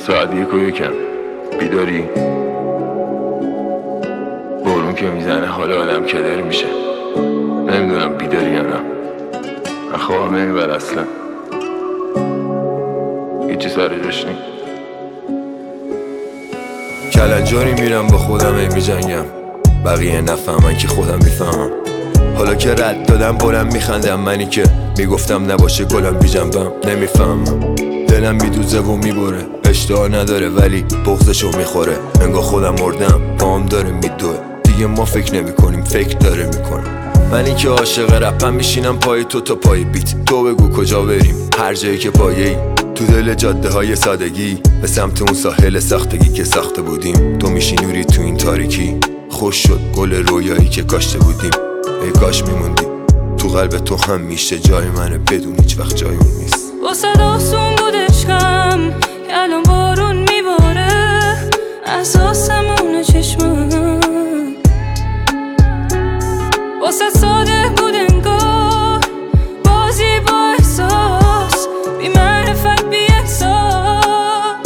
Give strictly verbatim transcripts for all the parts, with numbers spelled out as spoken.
ساعت یک و یکم بیداری؟ بارون که میزنه حال آدم کدر میشه. نمیدونم بیداری یا نه. من خوابم نمیبر اصلا. هیچی سر جاش نی. کلنجاری میرم با خودم ای میجنگم، بقیه نفهمن که خودم میفهمم. حالا که رد دادم بلند میخندم، منی که میگفتم نباشه گلم بی جنبم. نمیفهمم دلم میدوزه و میبره، اشتها نداره ولی بغضشو میخوره. انگار خودم مردم پام داره میدوه، دیگه ما فکر نمی کنیم فکر داره میکنه. منی که عاشق رپم میشینم پای تو تا پای بیت. تو بگو کجا بریم هر جایی که پایه‌ای، تو دل جاده های سادگی به سمت اون ساحل ساختگی که ساخته بودیم. تو میشی نوری تو این تاریکی، خوش شد گل رویایی که کاشته بودیم. ای کاش میموندی تو قلب تو، هم میشه جای منه بدون هیچ وقت جای اون نیست. واسه آسون بود عشقم که الان بارون میباره، اساسمونه چشمم. واسه ساده بود انگار بازی با احساس، بی معرفت بی احساس.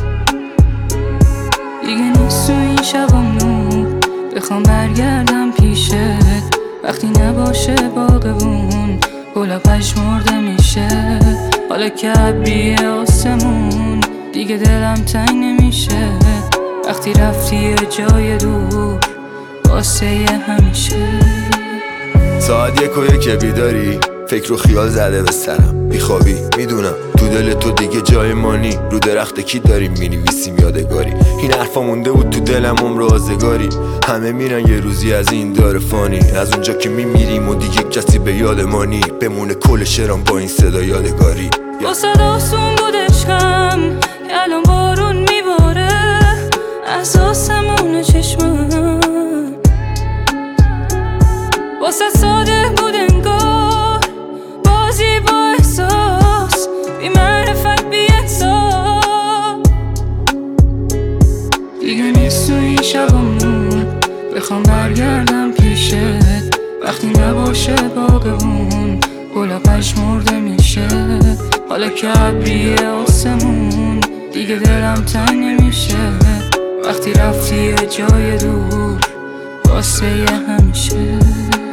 دیگه نیست تو این شبام نور، بخوام برگردم پیشت وقتی نباشه باغبون گلا پژمرده میشه. حالا که ابری آسمون دیگه دلم تنگ نمیشه، وقتی رفتی یه جای دور واسه همیشه. ساعت یک و یک بیداری، فکر و خیال زده به سرم، بیخوابی میدونم تو دل تو دیگه جای مانی. رو درخت کی داریم مینویسیم یادگاری، این حرفا مونده بود تو دلم عمر آزگاری. همه میرن یه روزی از این دار فانی، از اونجا که میمیریم و دیگه کسی به یاد مانی. بمونه کل شعرام با این صدا یادگاری. واسه آسون بود عشقم که الان بارون میباره، اساسمونه چشمم. واسه ساده بود انگار بازی با احساس، بی معرفت بی احساس. دیگه نیست تو این شبام نور، بخوام برگردم پیشت وقتی نباشه باغمون گلا پژمرده میشه. حالا که ابری آسمون دیگه دلم تنگ نمیشه، وقتی رفتی یه جای دور واسه همیشه.